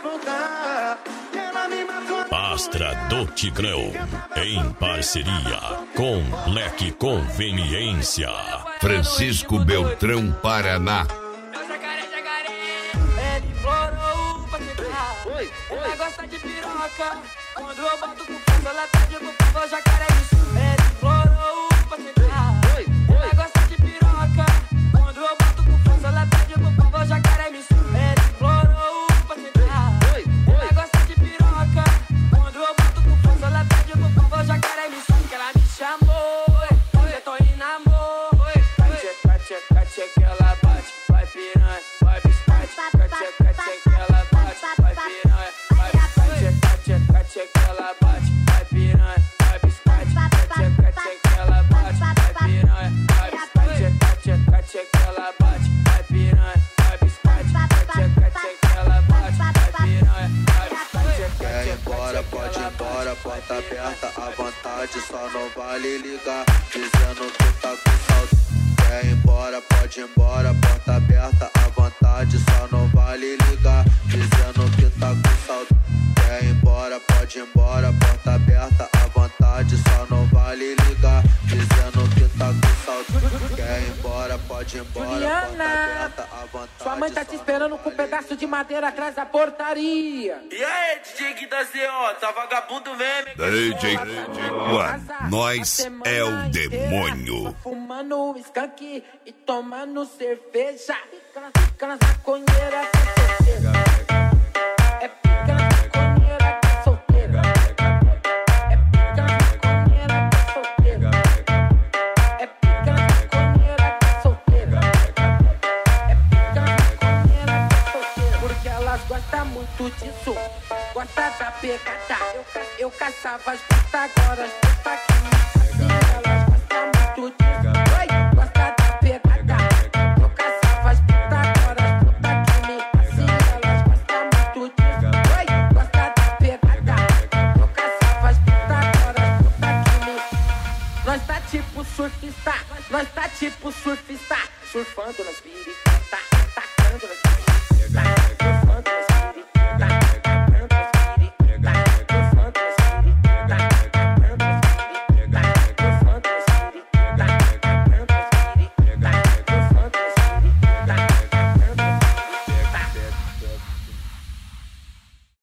voltar. Ela me matou. Astra do Tigrão, em parceria com Black Conveniência. Francisco Beltrão, Paraná. Ele implorou pra ficar. Ela gosta de piroca. Quando eu boto com força, ela pede pro povo jacaré isso. Ele implorou pra ficar. Ela gosta de piroca. Quando eu boto com força, ela pede pro povo jacaré isso. Ele implorou pra ficar. Ela gosta de piroca. Quando eu boto com força, ela pede pro povo jacaré isso. Que ela me chamou. Eu tô em namoro. Catia que ela bate. Vai piranha, vai biscate. Catia que ela bate. Vai piranha, vai biscate. Catia que ela bate. Vai piranha, vai biscate. Catia que ela bate. Vai piranha, vai biscate. Catia que ela bate. Vai piranha, vai biscate. Catia que ela bate. Vai piranha, vai biscate. Quer ir embora, pode ir embora, porta aberta à vontade, só não vale ligar, dizendo que tá com saudade. Quer ir embora, pode ir embora, porta aberta à vontade, só não vale ligar, dizendo que tá com saudade. Quer ir embora, pode ir embora, porta aberta à vontade, só não vale ligar, dizendo que tá com saudade. Quer ir embora, pode ir embora, porta aberta à vontade. Sua mãe tá te esperando com um pedaço de madeira atrás da portaria. E aí, DJ Gui da ZO, tá vagabundo mesmo? DJ, nós é o demônio. Fumando skunk e tomando cerveja. Fica nas maconheiras que é solteira. É pica nas maconheiras que é solteira. É pica nas maconheiras que é solteira. É pica nas maconheiras que é solteira. É pica nas maconheiras que é solteira. Porque elas gostam muito disso. Gosta da pegada. Eu caçava as putas, agora as putas que me assim. Elas gostam muito disso. Oi, gosta da pegada. Eu caçava as putas, agora as putas que me assim. Elas gostam muito disso. Oi, gosta da pegada. Eu caçava as putas, agora as putas que me. Nós tá tipo surfista. Nós tá tipo surfista. Surfando nas piricas, tacando nas piricas.